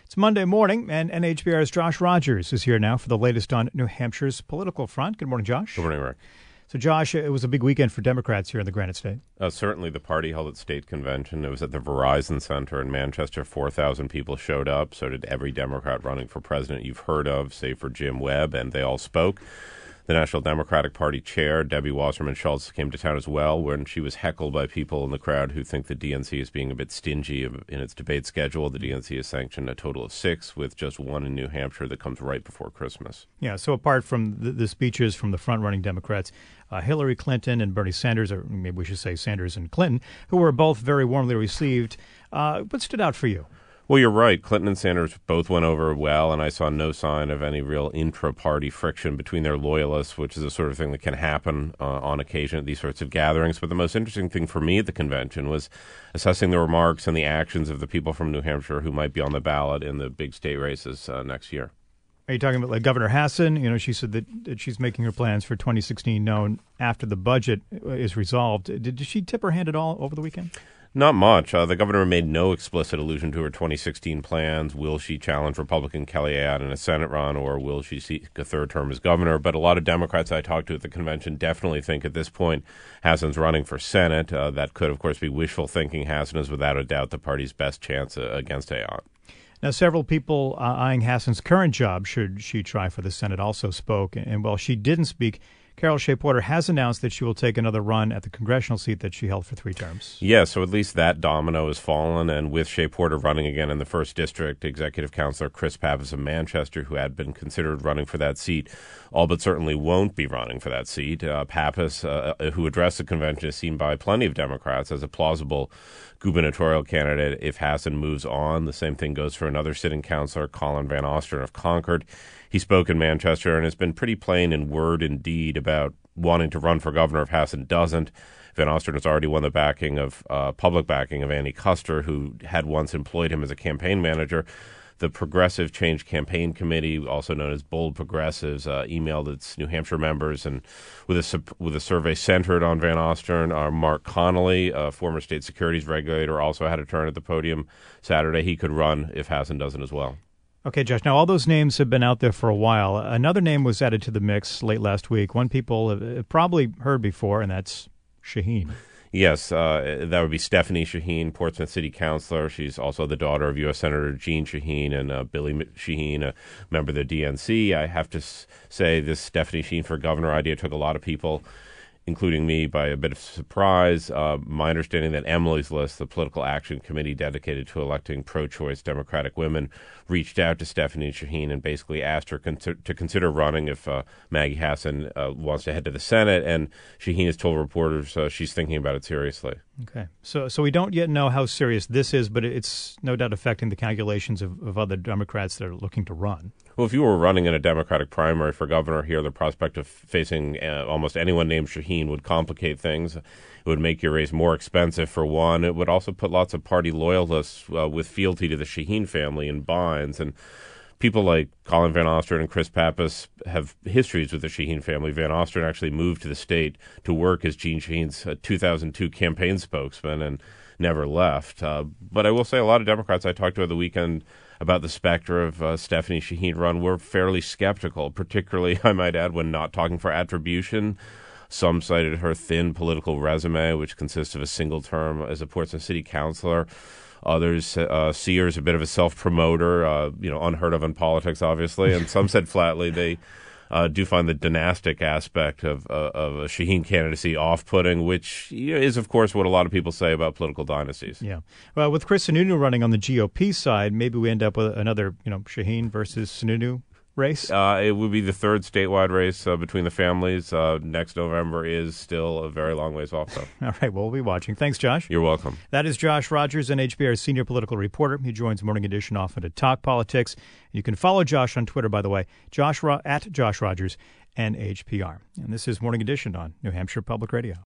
It's Monday morning, and NHBR's Josh Rogers is here now for the latest on New Hampshire's political front. Good morning, Josh. Good morning, Rick. So, Josh, it was a big weekend for Democrats here in the Granite State. Certainly the party held its state convention. It was at the Verizon Center in Manchester. 4,000 people showed up. So did every Democrat running for president you've heard of, save for Jim Webb, and they all spoke. The National Democratic Party chair, Debbie Wasserman Schultz, came to town as well when she was heckled by people in the crowd who think the DNC is being a bit stingy in its debate schedule. The DNC has sanctioned a total of 6, with just one in New Hampshire that comes right before Christmas. Yeah, so apart from the speeches from the front-running Democrats, Hillary Clinton and Bernie Sanders, or maybe we should say Sanders and Clinton, who were both very warmly received, what stood out for you? Well, you're right. Clinton and Sanders both went over well, and I saw no sign of any real intra-party friction between their loyalists, which is the sort of thing that can happen on occasion at these sorts of gatherings. But the most interesting thing for me at the convention was assessing the remarks and the actions of the people from New Hampshire who might be on the ballot in the big state races next year. Are you talking about like Governor Hassan? You know, she said that she's making her plans for 2016 known after the budget is resolved. Did she tip her hand at all over the weekend? Not much. The governor made no explicit allusion to her 2016 plans. Will she challenge Republican Kelly Ayotte in a Senate run, or will she seek a third term as governor? But a lot of Democrats I talked to at the convention definitely think at this point Hassan's running for Senate. That could, of course, be wishful thinking. Hassan is without a doubt the party's best chance against Ayotte. Now, several people eyeing Hassan's current job, should she try for the Senate, also spoke. And while she didn't speak, Carol Shea Porter has announced that she will take another run at the congressional seat that she held for 3 terms. Yeah, so at least that domino has fallen. And with Shea Porter running again in the 1st District, Executive Councilor Chris Pappas of Manchester, who had been considered running for that seat, all but certainly won't be running for that seat. Pappas, who addressed the convention, is seen by plenty of Democrats as a plausible gubernatorial candidate if Hassan moves on. The same thing goes for another sitting councilor, Colin Van Osteren of Concord. He spoke in Manchester and has been pretty plain in word and deed about wanting to run for governor if Hassan doesn't. Van Osteren has already won the backing of public backing of Annie Kuster, who had once employed him as a campaign manager. The Progressive Change Campaign Committee, also known as Bold Progressives, emailed its New Hampshire members, and with a survey centered on Van Osteren, Mark Connolly, a former state securities regulator, also had a turn at the podium Saturday. He could run if Hassan doesn't as well. Okay, Josh, now all those names have been out there for a while. Another name was added to the mix late last week, one people have probably heard before, and that's Shaheen. Yes, that would be Stephanie Shaheen, Portsmouth City Councilor. She's also the daughter of U.S. Senator Jeanne Shaheen and Billy Shaheen, a member of the DNC. I have to say this Stephanie Shaheen for governor idea took a lot of people, including me, by a bit of surprise. My understanding that Emily's List, the political action committee dedicated to electing pro-choice Democratic women, reached out to Stephanie Shaheen and basically asked her to consider running if Maggie Hassan wants to head to the Senate. And Shaheen has told reporters she's thinking about it seriously. Okay. So we don't yet know how serious this is, but it's no doubt affecting the calculations of other Democrats that are looking to run. Well, if you were running in a Democratic primary for governor here, the prospect of facing almost anyone named Shaheen would complicate things. It would make your race more expensive, for one. It would also put lots of party loyalists with fealty to the Shaheen family in binds. And people like Colin Van Osteren and Chris Pappas have histories with the Shaheen family. Van Osteren actually moved to the state to work as Jeanne Shaheen's 2002 campaign spokesman and never left. But I will say a lot of Democrats I talked to over the weekend about the specter of Stephanie Shaheen run were fairly skeptical, particularly, I might add, when not talking for attribution. Some cited her thin political resume, which consists of a single term as a Portsmouth City Councilor. Others see her as a bit of a self-promoter, unheard of in politics, obviously. And some said flatly they do find the dynastic aspect of a Shaheen candidacy off-putting, which is, of course, what a lot of people say about political dynasties. Yeah. Well, with Chris Sununu running on the GOP side, maybe we end up with another, Shaheen versus Sununu race? It would be the 3rd statewide race between the families. Next November is still a very long ways off, though. All right, well, we'll be watching. Thanks, Josh. You're welcome. That is Josh Rogers, NHBR's senior political reporter. He joins Morning Edition often to talk politics. You can follow Josh on Twitter, by the way, at Josh Rogers, NHPR. And this is Morning Edition on New Hampshire Public Radio.